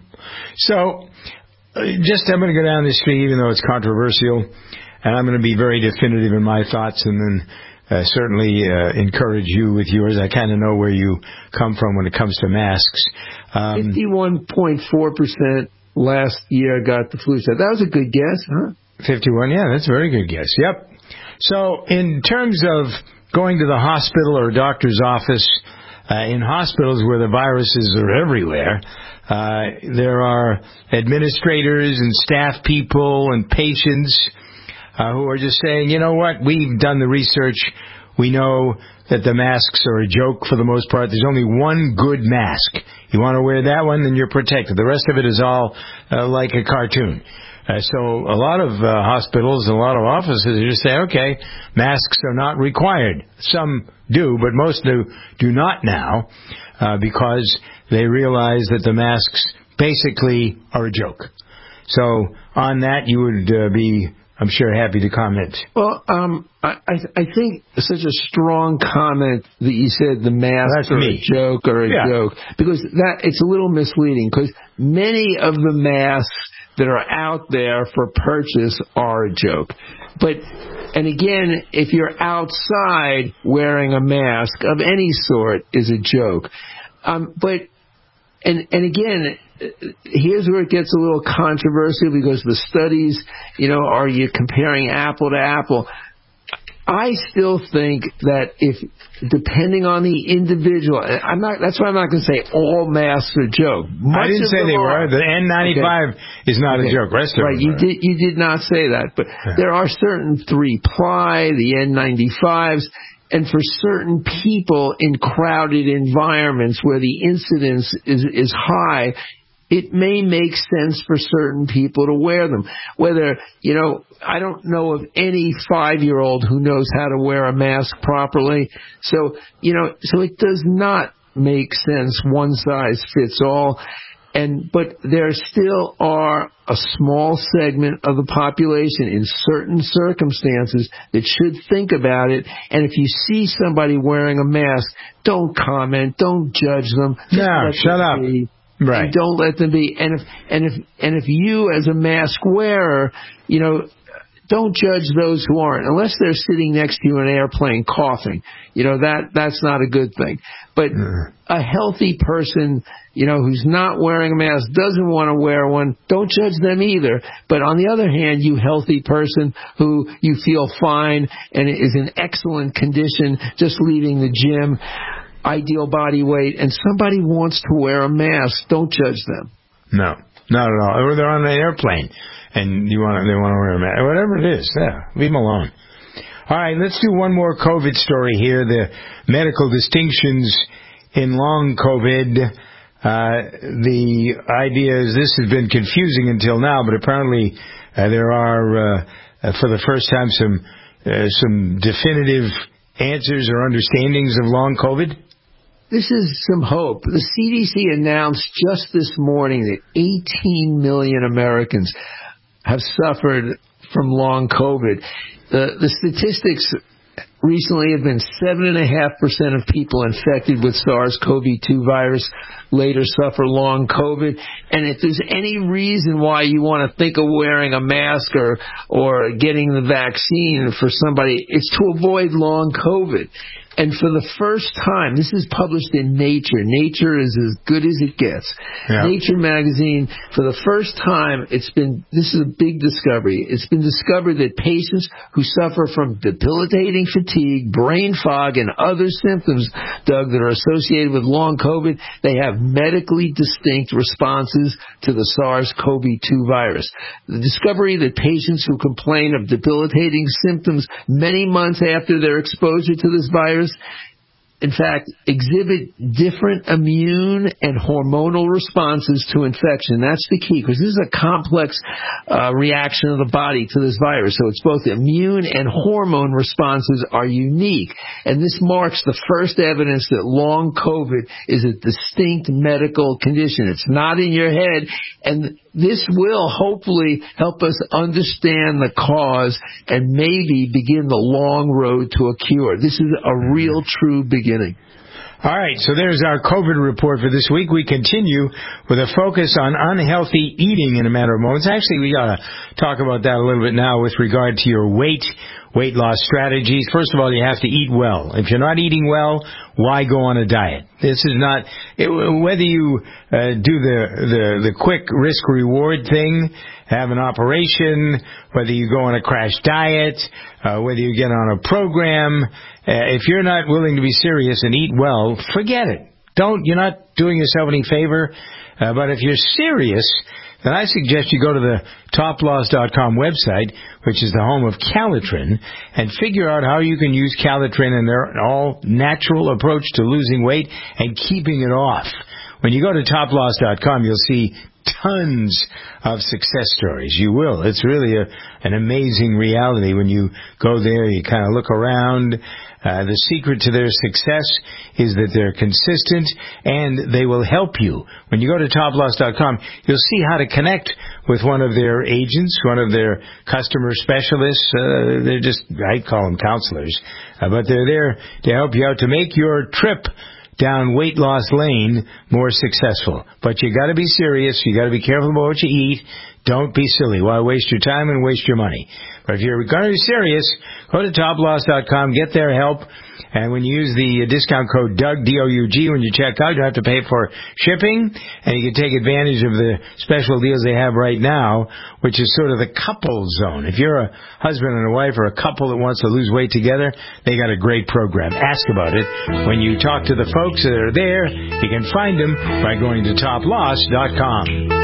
Speaker 2: So, uh, just I'm going to go down this street, even though it's controversial, and I'm going to be very definitive in my thoughts, and then uh, certainly uh, encourage you with yours. I kind of know where you come from when it comes to masks. Um,
Speaker 3: fifty-one point four percent last year got the flu shot. That was a good guess, huh?
Speaker 2: fifty-one, yeah, that's a very good guess. Yep. So, in terms of going to the hospital or doctor's office, uh, in hospitals where the viruses are everywhere, Uh, there are administrators and staff people and patients uh, who are just saying, you know what, we've done the research. We know that the masks are a joke for the most part. There's only one good mask. You want to wear that one, then you're protected. The rest of it is all uh, like a cartoon. Uh, so a lot of uh, hospitals and a lot of offices just say, okay, masks are not required. Some do, but most do, do not now uh, because they realize that the masks basically are a joke. So on that, you would uh, be, I'm sure, happy to comment.
Speaker 3: Well, um, I, I think such a strong comment that you said the masks
Speaker 2: well,
Speaker 3: are
Speaker 2: me.
Speaker 3: a joke or a
Speaker 2: yeah.
Speaker 3: joke, because that it's a little misleading, because many of the masks that are out there for purchase are a joke. But, and again, if you're outside wearing a mask of any sort is a joke. Um, but, and, and again, here's where it gets a little controversial, because the studies, you know, are you comparing apple to apple? I still think that if, depending on the individual, I'm not. That's why I'm not going to say all masks are a joke. Much
Speaker 2: I didn't say they
Speaker 3: are,
Speaker 2: were. The N ninety-five okay. is not okay. a joke. Rest of
Speaker 3: right,
Speaker 2: them
Speaker 3: you
Speaker 2: are.
Speaker 3: did. You did not say that, but yeah. there are certain three-ply, the N ninety-fives, and for certain people in crowded environments where the incidence is is high, it may make sense for certain people to wear them. Whether, you know, I don't know of any five-year-old who knows how to wear a mask properly. So, you know, so it does not make sense one size fits all. And, but there still are a small segment of the population in certain circumstances that should think about it. And if you see somebody wearing a mask, don't comment, don't judge them.
Speaker 2: No, shut up.
Speaker 3: Be.
Speaker 2: Right.
Speaker 3: And don't let them be. And if and if and if you as a mask wearer, you know, don't judge those who aren't, unless they're sitting next to you in an airplane coughing. You know, that that's not a good thing. But mm. a healthy person, you know, who's not wearing a mask, doesn't want to wear one, don't judge them either. But on the other hand, you healthy person who you feel fine and is in excellent condition, just leaving the gym, ideal body weight, and somebody wants to wear a mask, don't judge them.
Speaker 2: No, not at all. Or they're on an airplane and you want to, they want to wear a mask. Whatever it is, yeah, leave them alone. All right, let's do one more COVID story here. The medical distinctions in long COVID. Uh, the idea is this has been confusing until now, but apparently uh, there are, uh, uh, for the first time, some uh, some definitive answers or understandings of long COVID.
Speaker 3: This is some hope. The C D C announced just this morning that eighteen million Americans have suffered from long COVID. The, the statistics recently have been seven point five percent of people infected with SARS-C o V two virus later suffer long COVID. And if there's any reason why you want to think of wearing a mask or, or getting the vaccine for somebody, it's to avoid long COVID. And for the first time, this is published in Nature. Nature is as good as it gets. Yeah. Nature magazine, for the first time, it's been, this is a big discovery. It's been discovered that patients who suffer from debilitating fatigue, brain fog, and other symptoms, Doug, that are associated with long COVID, they have medically distinct responses to the SARS-C o V two virus. The discovery that patients who complain of debilitating symptoms many months after their exposure to this virus, in fact, exhibit different immune and hormonal responses to infection. That's the key, because this is a complex uh, reaction of the body to this virus. So it's both immune and hormone responses are unique. And this marks the first evidence that long COVID is a distinct medical condition. It's not in your head. And this will hopefully help us understand the cause and maybe begin the long road to a cure. This is a real, true beginning.
Speaker 2: All right, so there's our COVID report for this week. We continue with a focus on unhealthy eating in a matter of moments. Actually, we got to talk about that a little bit now with regard to your weight, weight loss strategies. First of all, you have to eat well. If you're not eating well, why go on a diet? This is not, it, whether you uh, do the, the, the quick risk-reward thing, have an operation, whether you go on a crash diet, uh, whether you get on a program, uh, if you're not willing to be serious and eat well, forget it. Don't, you're not doing yourself any favor. Uh, but if you're serious, then I suggest you go to the top loss dot com website, which is the home of Calitrin, and figure out how you can use Calitrin and their all-natural approach to losing weight and keeping it off. When you go to top loss dot com, you'll see tons of success stories. You will. It's really a, an amazing reality when you go there. You kind of look around. Uh, the secret to their success is that they're consistent and they will help you. When you go to top loss dot com, you'll see how to connect with one of their agents, one of their customer specialists. Uh, they're just, I call them counselors, uh, but they're there to help you out to make your trip down weight loss lane more successful. But you got to be serious. You got to be careful about what you eat. Don't be silly. Why waste your time and waste your money? But if you're going to be serious, go to top loss dot com, get their help. And when you use the discount code Doug, D O U G, when you check out, you don't have to pay for shipping. And you can take advantage of the special deals they have right now, which is sort of the couple zone. If you're a husband and a wife or a couple that wants to lose weight together, they got a great program. Ask about it. When you talk to the folks that are there, you can find them by going to top loss dot com.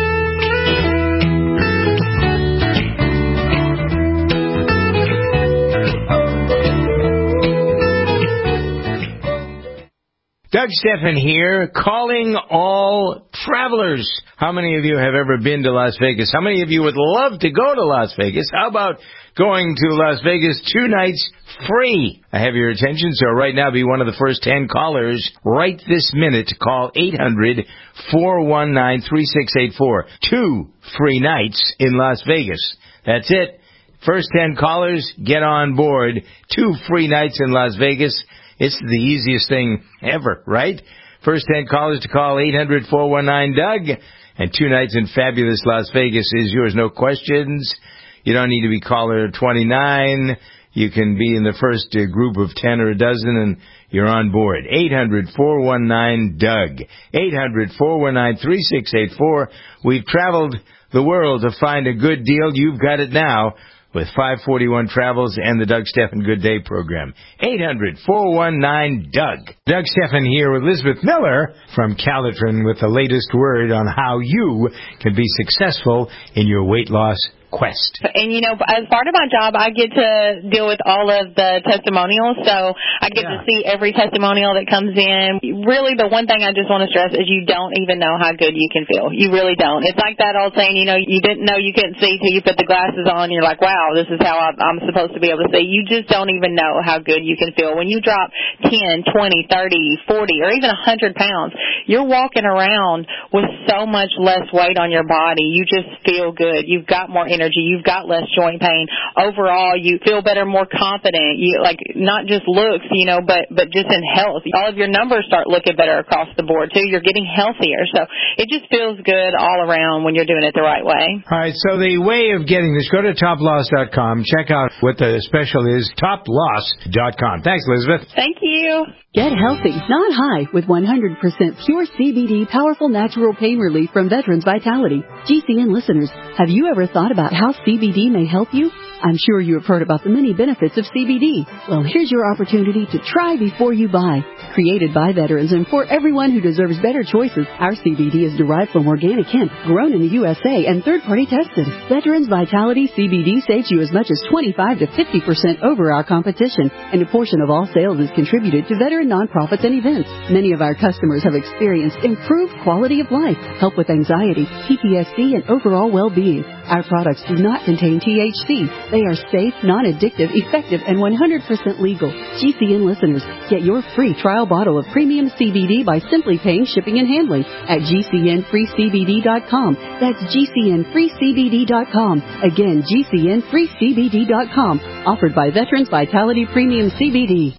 Speaker 2: Doug Stephan here, calling all travelers. How many of you have ever been to Las Vegas? How many of you would love to go to Las Vegas? How about going to Las Vegas two nights free? I have your attention, so right now be one of the first ten callers right this minute. Call eight hundred, four one nine, three six eight four. Two free nights in Las Vegas. That's it. First ten callers, get on board. Two free nights in Las Vegas. It's the easiest thing ever, right? First ten callers to call eight hundred, four one nine, Doug. And two nights in fabulous Las Vegas is yours, no questions. You don't need to be caller twenty-nine. You can be in the first uh, group of ten or a dozen, and you're on board. eight hundred, four one nine, Doug. eight hundred, four one nine, three six eight four. We've traveled the world to find a good deal. You've got it now with five forty-one Travels and the Doug Stephan Good Day program. eight hundred, four one nine, Doug. Doug Stephan here with Elizabeth Miller from Calitrin with the latest word on how you can be successful in your weight loss quest.
Speaker 8: And, you know, as part of my job, I get to deal with all of the testimonials, so I get
Speaker 2: Yeah.
Speaker 8: to see every testimonial that comes in. Really, the one thing I just want to stress is you don't even know how good you can feel. You really don't. It's like that old saying, you know, you didn't know you couldn't see till you put the glasses on. You're like, wow, this is how I'm supposed to be able to see. You just don't even know how good you can feel. When you drop ten, twenty, thirty, forty, or even one hundred pounds, you're walking around with so much less weight on your body. You just feel good. You've got more energy. You've got less joint pain. Overall, you feel better, more confident. You like not just looks, you know, but but just in health. All of your numbers start looking better across the board too. You're getting healthier, so it just feels good all around when you're doing it the right way.
Speaker 2: All right, so the way of getting this, go to top loss dot com. Check out what the special is, top loss dot com. Thanks, Elizabeth.
Speaker 8: Thank you.
Speaker 16: Get healthy, not high, with one hundred percent pure C B D powerful natural pain relief from Veterans Vitality. G C N listeners, have you ever thought about how C B D may help you? I'm sure you have heard about the many benefits of C B D. Well, here's your opportunity to try before you buy. Created by veterans and for everyone who deserves better choices, our C B D is derived from organic hemp, grown in the U S A and third-party tested. Veterans Vitality C B D saves you as much as twenty-five to fifty percent over our competition, and a portion of all sales is contributed to veteran nonprofits and events. Many of our customers have experienced improved quality of life, help with anxiety, P T S D, and overall well-being. Our products do not contain T H C. They are safe, non-addictive, effective, and one hundred percent legal. G C N listeners, get your free trial bottle of premium C B D by simply paying shipping and handling at G C N free C B D dot com. That's G C N free C B D dot com. Again, G C N free C B D dot com. Offered by Veterans Vitality Premium C B D.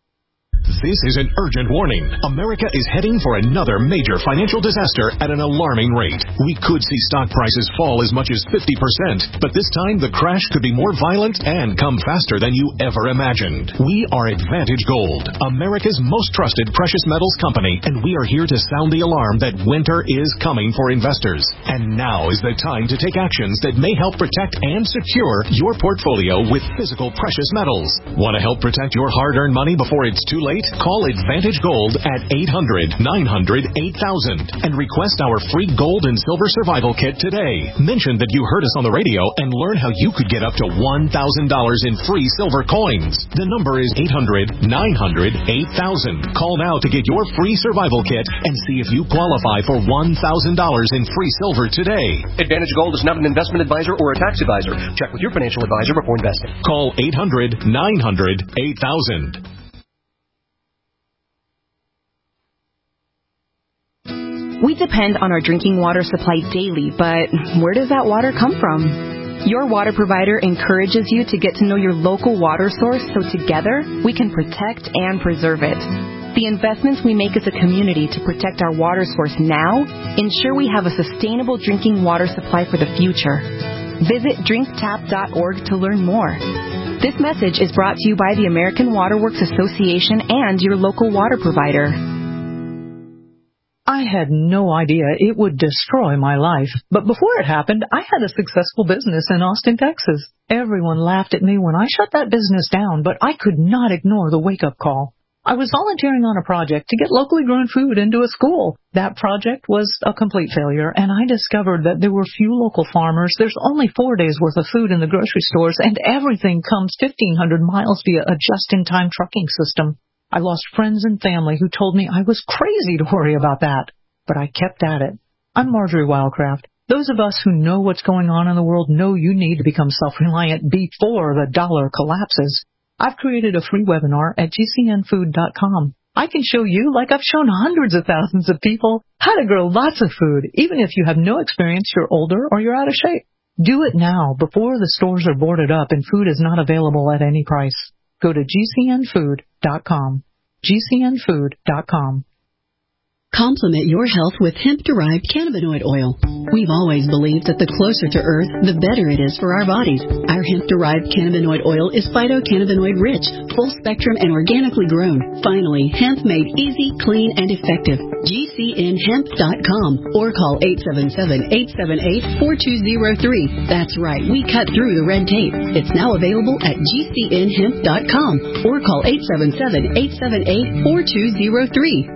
Speaker 17: This is an urgent warning. America is heading for another major financial disaster at an alarming rate. We could see stock prices fall as much as fifty percent, but this time the crash could be more violent and come faster than you ever imagined. We are Advantage Gold, America's most trusted precious metals company, and we are here to sound the alarm that winter is coming for investors. And now is the time to take actions that may help protect and secure your portfolio with physical precious metals. Want to help protect your hard-earned money before it's too late? Call Advantage Gold at eight hundred, nine hundred, eight thousand and request our free gold and silver survival kit today. Mention that you heard us on the radio and learn how you could get up to one thousand dollars in free silver coins. The number is eight hundred, nine hundred, eight thousand. Call now to get your free survival kit and see if you qualify for one thousand dollars in free silver today.
Speaker 12: Advantage Gold is not an investment advisor or a tax advisor. Check with your financial advisor before investing.
Speaker 17: Call eight hundred, nine hundred, eight thousand.
Speaker 1: We depend on our drinking water supply daily, but where does that water come from? Your water provider encourages you to get to know your local water source so together we can protect and preserve it. The investments we make as a community to protect our water source now ensure we have a sustainable drinking water supply for the future. Visit drink tap dot org to learn more. This message is brought to you by the American Water Works Association and your local water provider.
Speaker 18: I had no idea it would destroy my life. But before it happened, I had a successful business in Austin, Texas. Everyone laughed at me when I shut that business down, but I could not ignore the wake-up call. I was volunteering on a project to get locally grown food into a school. That project was a complete failure, and I discovered that there were few local farmers. There's only four days' worth of food in the grocery stores, and everything comes fifteen hundred miles via a just-in-time trucking system. I lost friends and family who told me I was crazy to worry about that, but I kept at it. I'm Marjorie Wildcraft. Those of us who know what's going on in the world know you need to become self-reliant before the dollar collapses. I've created a free webinar at G C N food dot com. I can show you, like I've shown hundreds of thousands of people, how to grow lots of food, even if you have no experience, you're older, or you're out of shape. Do it now before the stores are boarded up and food is not available at any price. Go to G C N food dot com. G C N food dot com.
Speaker 16: Complement your health with hemp-derived cannabinoid oil. We've always believed that the closer to Earth, the better it is for our bodies. Our hemp-derived cannabinoid oil is phytocannabinoid-rich, full-spectrum, and organically grown. Finally, hemp made easy, clean, and effective. G C N hemp dot com or call eight seven seven, eight seven eight, four two zero three. That's right, we cut through the red tape. It's now available at G C N hemp dot com or call eight seven seven, eight seven eight, four two zero three.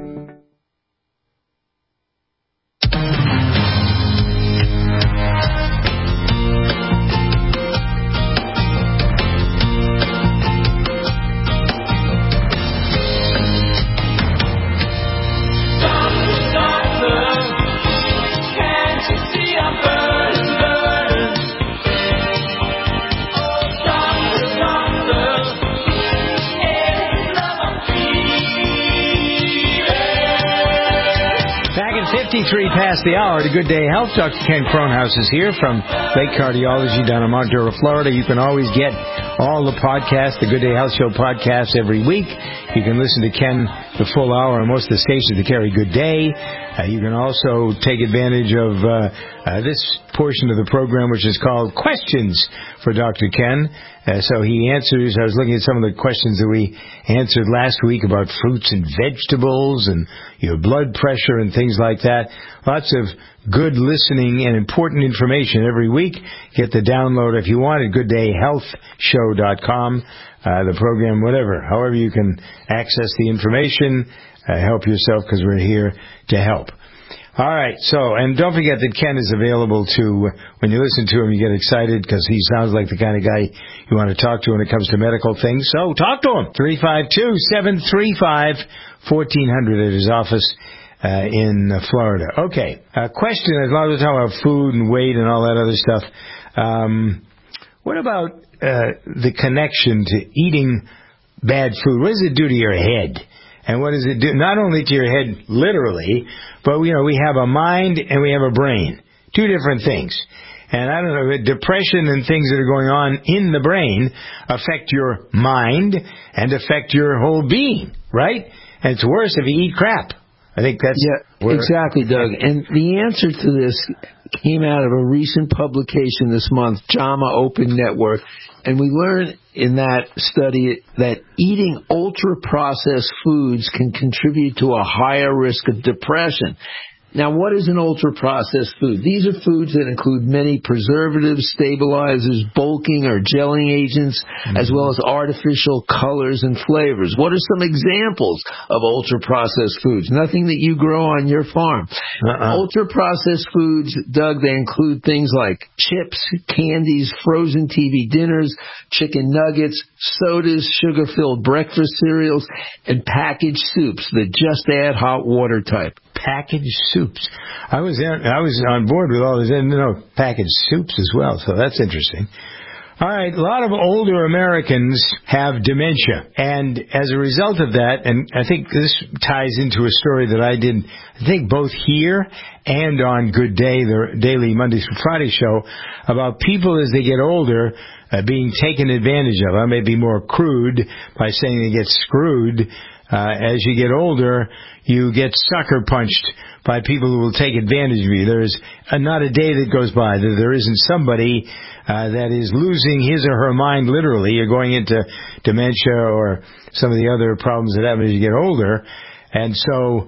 Speaker 2: fifty-three past the hour. The Good Day Health. Doctor Ken Kronhaus is here from Lake Cardiology down in Monterey, Florida. You can always get all the podcasts, the Good Day Health Show podcasts every week. You can listen to Ken the full hour on most of the stations that carry Good Day. Uh, you can also take advantage of uh, uh, this portion of the program, which is called Questions for Doctor Ken. Uh, so he answers, I was looking at some of the questions that we answered last week about fruits and vegetables and your blood pressure and things like that. Lots of good listening and important information every week. Get the download if you want at good day health show dot com. Uh, the program, whatever, however you can access the information, uh, help yourself because we're here to help. All right, so, and don't forget that Ken is available to, when you listen to him, you get excited because he sounds like the kind of guy you want to talk to when it comes to medical things. So talk to him, three five two, seven three five, one four zero zero at his office uh, in uh, Florida. Okay, a question, as long as we're talking about food and weight and all that other stuff, um, what about uh, the connection to eating bad food? What does it do to your head? And what does it do? Not only to your head, literally, but, you know, we have a mind and we have a brain. Two different things. And I don't know, depression and things that are going on in the brain affect your mind and affect your whole being, right? And it's worse if you eat crap. I think that's...
Speaker 3: Yeah, where, exactly, Doug. And the answer to this came out of a recent publication this month, JAMA Open Network. And we learned in that study that eating ultra-processed foods can contribute to a higher risk of depression. Now, what is an ultra-processed food? These are foods that include many preservatives, stabilizers, bulking or gelling agents, mm-hmm. as well as artificial colors and flavors. What are some examples of ultra-processed foods? Nothing that you grow on your farm. Uh-uh. Ultra-processed foods, Doug, they include things like chips, candies, frozen T V dinners, chicken nuggets, sodas, sugar-filled breakfast cereals, and packaged soups, the just-add hot water type.
Speaker 2: Packaged soups. I was I was on board with all this, and you know, packaged soups as well. So that's interesting. All right, a lot of older Americans have dementia, and as a result of that, and I think this ties into a story that I did, I think both here and on Good Day, the daily Monday through Friday show, about people as they get older uh, being taken advantage of. I may be more crude by saying they get screwed. Uh, as you get older, you get sucker punched by people who will take advantage of you. There's uh, not a day that goes by that there isn't somebody uh, that is losing his or her mind literally. You're going into dementia or some of the other problems that happen as you get older. And so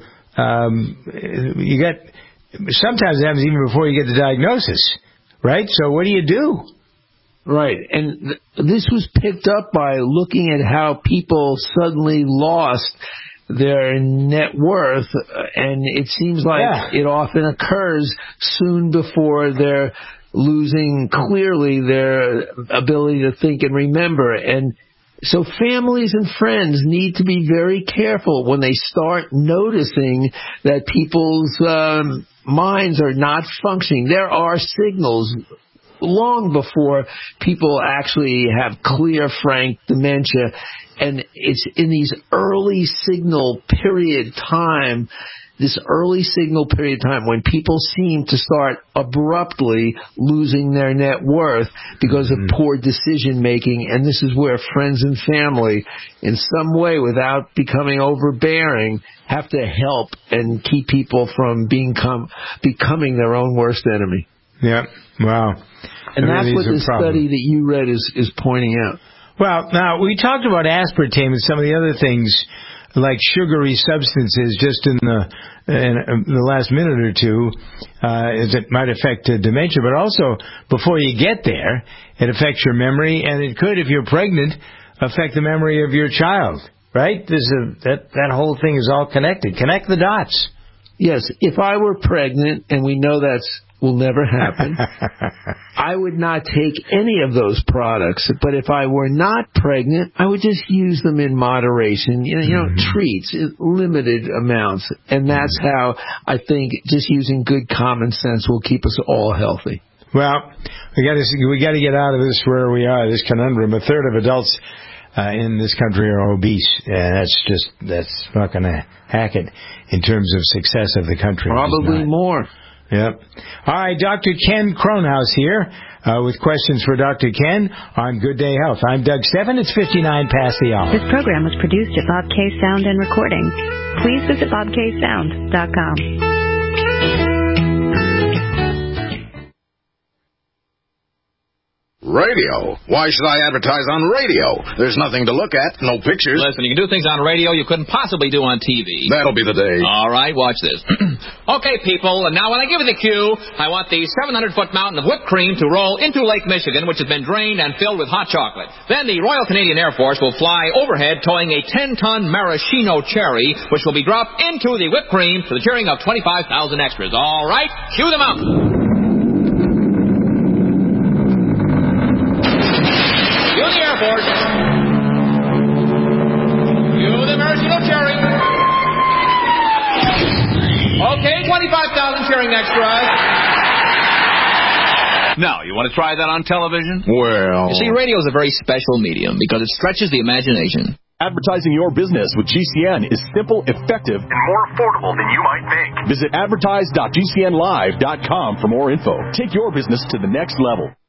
Speaker 2: um, you get, sometimes it happens even before you get the diagnosis, right? So what do you do?
Speaker 3: Right, and th- this was picked up by looking at how people suddenly lost their net worth, and it seems like yeah. it often occurs soon before they're losing clearly their ability to think and remember. And so families and friends need to be very careful when they start noticing that people's um, minds are not functioning. There are signals long before people actually have clear, frank dementia. And it's in these early signal period time, this early signal period time when people seem to start abruptly losing their net worth because of mm-hmm. poor decision making. And this is where friends and family, in some way, without becoming overbearing, have to help and keep people from being com- becoming their own worst enemy.
Speaker 2: Yeah, wow.
Speaker 3: And that's what the study that you read is, is pointing out.
Speaker 2: Well, now, we talked about aspartame and some of the other things like sugary substances just in the in the last minute or two, uh, as it might affect uh, dementia. But also, before you get there, it affects your memory, and it could, if you're pregnant, affect the memory of your child, right? There's a, that, that whole thing is all connected. Connect the dots.
Speaker 3: Yes, if I were pregnant, and we know that's will never happen, I would not take any of those products. But if I were not pregnant, I would just use them in moderation, you know, you know mm-hmm. treats, limited amounts. And that's how I think just using good common sense will keep us all healthy.
Speaker 2: Well, we got to we got to get out of this where we are, this conundrum. A third of adults uh, in this country are obese, and that's just that's not going to hack it in terms of success of the country.
Speaker 3: Probably more.
Speaker 2: Yep. All right, Doctor Ken Kronhaus here uh, with questions for Doctor Ken on Good Day Health. I'm Doug Steffen. It's fifty-nine past the hour.
Speaker 19: This program was produced at Bob K Sound and Recording. Please visit bob k sound dot com.
Speaker 20: Radio? Why should I advertise on radio? There's nothing to look at, no pictures.
Speaker 21: Listen, you can do things on radio you couldn't possibly do on T V.
Speaker 20: That'll be the day.
Speaker 21: All right, watch this. Okay, people, and now when I give you the cue, I want the seven hundred foot mountain of whipped cream to roll into Lake Michigan, which has been drained and filled with hot chocolate. Then the Royal Canadian Air Force will fly overhead towing a ten ton maraschino cherry, which will be dropped into the whipped cream to the cheering of twenty-five thousand extras. All right, cue them out. Force. You the maraschino cherry. Okay, twenty-five thousand cheering extras. Now, you want to try that on television?
Speaker 20: Well...
Speaker 21: You see, radio is a very special medium because it stretches the imagination.
Speaker 17: Advertising your business with G C N is simple, effective, and more affordable than you might think. Visit advertise dot g c n live dot com for more info. Take your business to the next level.